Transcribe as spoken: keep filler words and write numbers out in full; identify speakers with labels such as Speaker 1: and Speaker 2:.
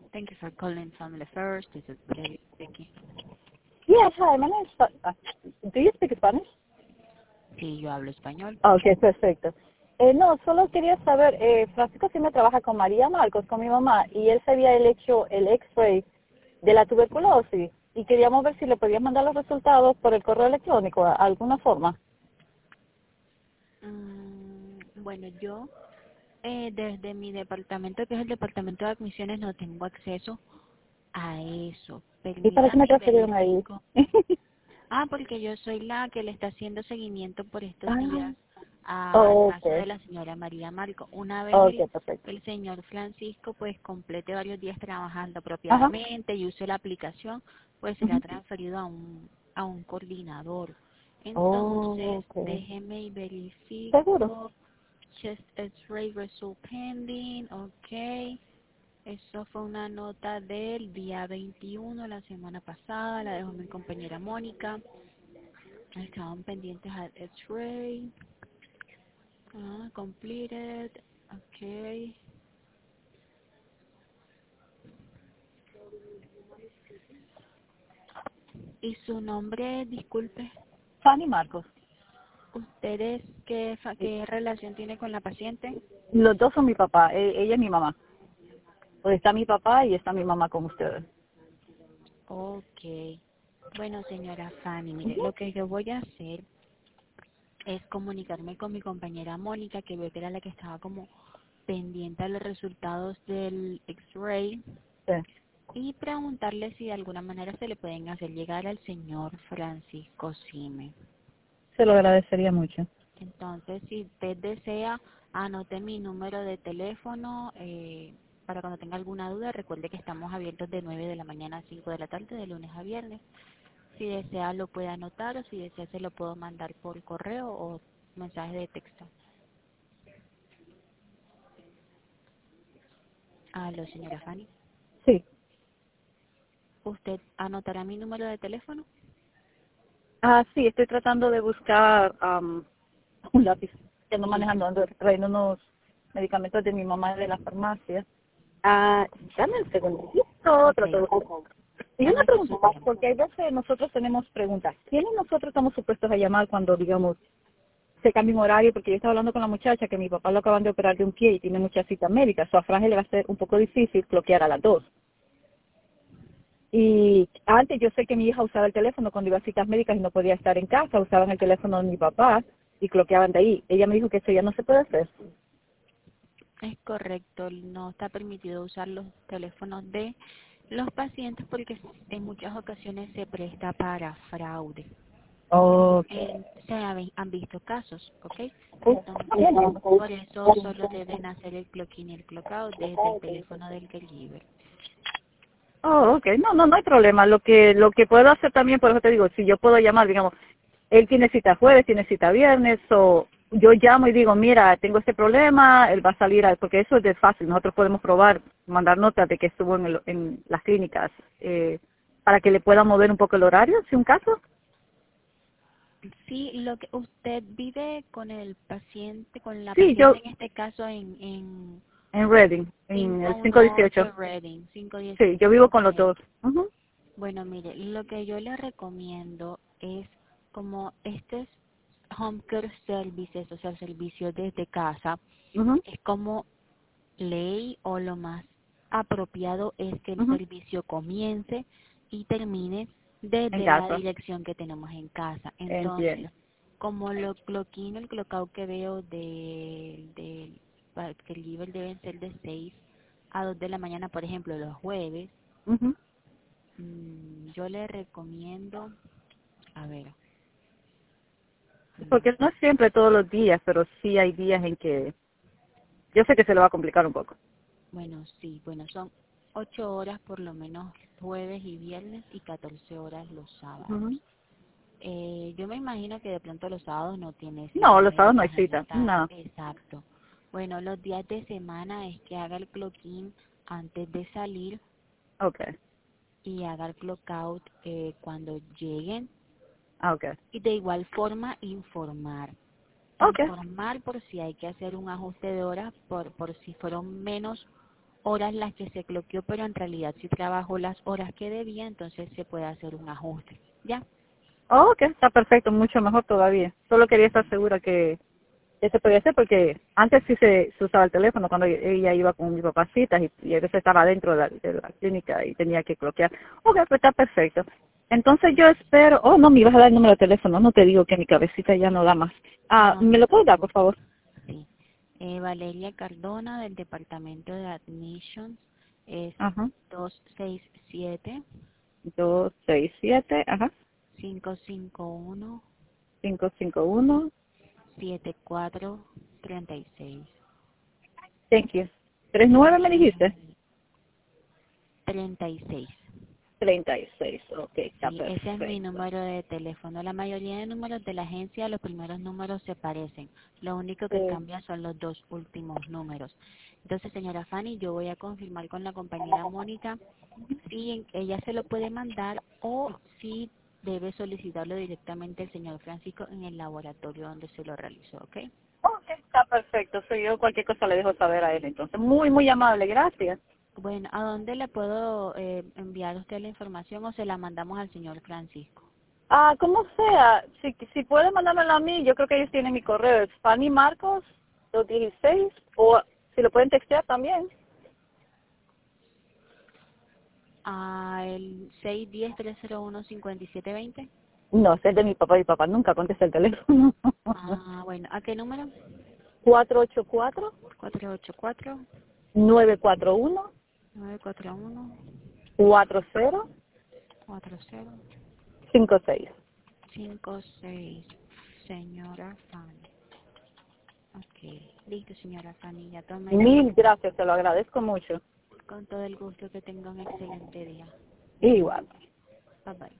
Speaker 1: Thank you for calling Family First. This is Brady speaking.
Speaker 2: Yes, hi, my name is... Uh, do you speak Spanish?
Speaker 1: Sí, yo hablo español.
Speaker 2: Okay, perfecto. Eh, no, solo quería saber, eh, Francisco siempre trabaja con María Marcos, con mi mamá, y él se había hecho el X-ray de la tuberculosis, y queríamos ver si le podías mandar los resultados por el correo electrónico, a alguna forma.
Speaker 1: Mm, bueno, yo eh, desde mi departamento, que es el departamento de admisiones, no tengo acceso a eso.
Speaker 2: ¿Y para qué me
Speaker 1: Permítame y
Speaker 2: transfirieron ahí?
Speaker 1: verifico. Ah, porque yo soy la que le está haciendo seguimiento por estos
Speaker 2: ah,
Speaker 1: días a- al
Speaker 2: oh,
Speaker 1: caso de
Speaker 2: okay,
Speaker 1: la señora María Marco. Una vez el,
Speaker 2: okay, perfecto.
Speaker 1: el señor Francisco pues complete varios días trabajando
Speaker 2: Ajá,
Speaker 1: apropiadamente y use la aplicación, pues será
Speaker 2: ujú.
Speaker 1: transferido a un, a un coordinador.
Speaker 2: Oh,
Speaker 1: Entonces,
Speaker 2: okay.
Speaker 1: déjeme y
Speaker 2: ¿Seguro?
Speaker 1: verifico. Chest X-ray result pending, ok. Eso fue una nota del día veintiuno, la semana pasada, la dejó mi compañera Mónica. Estaban pendientes al X-ray. Ah, completed. Ok. ¿Y su nombre, disculpe?
Speaker 2: Fanny Marcos.
Speaker 1: ¿Ustedes qué, fa- qué relación tiene con la paciente?
Speaker 2: Los dos son mi papá, e- ella es mi mamá. Pues está mi papá y está mi mamá con ustedes.
Speaker 1: Ok. Bueno, señora Fanny, mire, lo que yo voy a hacer es comunicarme con mi compañera Mónica, que veo que era la que estaba como pendiente a los resultados del X-ray,
Speaker 2: Sí.
Speaker 1: y preguntarle si de alguna manera se le pueden hacer llegar al señor Francisco Sime.
Speaker 2: Se lo agradecería mucho.
Speaker 1: Entonces, si usted desea, anote mi número de teléfono eh, para cuando tenga alguna duda. Recuerde que estamos abiertos de nueve de la mañana a cinco de la tarde, de lunes a viernes. Si desea, lo puede anotar, o si desea, se lo puedo mandar por correo o mensaje de texto. Aló, señora Fanny.
Speaker 2: Sí.
Speaker 1: ¿Usted anotará mi número de teléfono?
Speaker 2: Ah, sí, estoy tratando de buscar am, un lápiz. Que ando
Speaker 1: Listo.
Speaker 2: manejando, ando trayendo unos medicamentos de mi mamá de la farmacia. Ah, dame un segundito,
Speaker 1: Ok,
Speaker 2: trato de buscar. Y una
Speaker 1: tómese
Speaker 2: pregunta
Speaker 1: su
Speaker 2: más,
Speaker 1: tiempo.
Speaker 2: porque hay veces nosotros tenemos preguntas. ¿Quiénes nosotros estamos supuestos a llamar cuando, digamos, se cambia un horario? Porque yo estaba hablando con la muchacha que mi papá lo acaban de operar de un pie y tiene muchas citas médicas. So, a Franje le va a ser un poco difícil bloquear a las dos. Y antes yo sé que mi hija usaba el teléfono cuando iba a citas médicas y no podía estar en casa, usaban el teléfono de mi papá y bloqueaban de ahí. Ella me dijo que eso ya no se puede hacer.
Speaker 1: Es correcto, no está permitido usar los teléfonos de los pacientes porque en muchas ocasiones se presta para fraude.
Speaker 2: Okay.
Speaker 1: Eh, se ha- han visto casos, ¿ok?
Speaker 2: Sí,
Speaker 1: Entonces,
Speaker 2: entiendo.
Speaker 1: por eso solo deben hacer el clock-in y el clock-out desde el teléfono del caregiver.
Speaker 2: Oh, okay. No, no, no hay problema. Lo que lo que puedo hacer también, por eso te digo, si yo puedo llamar, digamos, él tiene cita jueves, tiene cita viernes, o yo llamo y digo, mira, tengo este problema, él va a salir, a, porque eso es de fácil. Nosotros podemos probar, mandar notas de que estuvo en, el- en las clínicas, eh, para que le pueda mover un poco el horario, si un caso.
Speaker 1: Sí, lo que usted vive con el paciente, con la
Speaker 2: Sí, yo,
Speaker 1: paciente en este caso en, en
Speaker 2: en Reading, en el cinco dieciocho.
Speaker 1: cinco uno ocho Reading, cinco
Speaker 2: Sí,
Speaker 1: dieciocho.
Speaker 2: yo vivo con los
Speaker 1: Ok.
Speaker 2: dos. Ujú.
Speaker 1: Bueno, mire, lo que yo le recomiendo es, como este es Home Care Services, o sea, el servicio desde casa,
Speaker 2: Ujú.
Speaker 1: es como ley, o lo más apropiado es que el
Speaker 2: Ujú.
Speaker 1: servicio comience y termine
Speaker 2: En
Speaker 1: desde la
Speaker 2: casa,
Speaker 1: dirección que tenemos en casa. Entonces,
Speaker 2: entiendo.
Speaker 1: como lo clock-in, el clock-out que veo de, de pa- que el nivel deben ser de seis a dos de la mañana, por ejemplo, los jueves.
Speaker 2: Ujú.
Speaker 1: Mm, yo le recomiendo, a ver, mm,
Speaker 2: Porque no es siempre todos los días, pero sí hay días en que yo sé que se le va a complicar un poco.
Speaker 1: bueno, sí, bueno, son ocho horas por lo menos jueves y viernes y catorce horas los sábados.
Speaker 2: Ujú.
Speaker 1: Eh, yo me imagino que de pronto los sábados no tiene
Speaker 2: No,
Speaker 1: citas
Speaker 2: los sábados no hay
Speaker 1: médicas en la
Speaker 2: cita.
Speaker 1: tarde.
Speaker 2: No.
Speaker 1: Exacto. Bueno, los días de semana es que haga el clock-in antes de salir
Speaker 2: Okay.
Speaker 1: y haga el clock-out eh, cuando lleguen.
Speaker 2: Ah, okay.
Speaker 1: Y de igual forma informar.
Speaker 2: Okay.
Speaker 1: Informar por si hay que hacer un ajuste de horas, por, por si fueron menos horas las que se bloqueó, pero en realidad si trabajó las horas que debía, entonces se puede hacer un ajuste. ¿Ya?
Speaker 2: Oh, ok, está perfecto, mucho mejor todavía. Solo quería estar segura que eso podía ser porque antes sí se, se usaba el teléfono cuando ella iba con mi papá a citas y, y a veces estaba dentro de la, de la clínica y tenía que bloquear. Ok, pues está perfecto. Entonces yo espero, oh no, me ibas a dar el número de teléfono, no te digo que mi cabecita ya no da más. Ah,
Speaker 1: No,
Speaker 2: ¿me
Speaker 1: no
Speaker 2: lo
Speaker 1: se
Speaker 2: puedes dar, por
Speaker 1: preocupe.
Speaker 2: favor?
Speaker 1: Sí. Eh, Valeria Cardona del Departamento de Admissions es
Speaker 2: Ajá.
Speaker 1: dos seis siete,
Speaker 2: Dos, seis, siete, ajá.
Speaker 1: cinco cinco uno,
Speaker 2: Cinco, cinco, uno.
Speaker 1: siete cuatro tres seis.
Speaker 2: Thank you. Tres, nueve me dijiste.
Speaker 1: treinta y seis.
Speaker 2: Treinta y seis, ok, está
Speaker 1: Sí, ese es mi
Speaker 2: perfecto.
Speaker 1: número de teléfono. La mayoría de números de la agencia, los primeros números se parecen. Lo único que
Speaker 2: Sí.
Speaker 1: cambia son los dos últimos números. Entonces, señora Fanny, yo voy a confirmar con la compañera Mónica si ella se lo puede mandar o si debe solicitarlo directamente el señor Francisco en el laboratorio donde se lo realizó, ¿ok?
Speaker 2: Ok, está perfecto. Soy yo, cualquier cosa le dejo saber a él. Entonces, muy, muy amable, gracias.
Speaker 1: Bueno, ¿a dónde le puedo eh, enviar a usted la información o se la mandamos al señor Francisco?
Speaker 2: Ah, como sea, si, si puede mandármelo a mí, yo creo que ellos tienen mi correo, es Fanny Marcos dos dieciséis, o si lo pueden textear también.
Speaker 1: A el seis uno cero, tres cero uno, cinco siete dos cero.
Speaker 2: No, es el de mi papá, mi papá nunca contesta el teléfono.
Speaker 1: Ah, bueno, ¿a qué número?
Speaker 2: cuatro ocho cuatro,
Speaker 1: cuatro ocho cuatro,
Speaker 2: nueve cuatro uno,
Speaker 1: nueve cuatro uno,
Speaker 2: cuatro cero
Speaker 1: cuatro cero
Speaker 2: cinco seis.
Speaker 1: cinco seis. Señora Fanny. Ok, listo, señora Fanny, ya tomé nota.
Speaker 2: Mil gracias, te lo agradezco mucho.
Speaker 1: Con todo el gusto, que tenga un excelente día.
Speaker 2: Igual.
Speaker 1: Bye bye.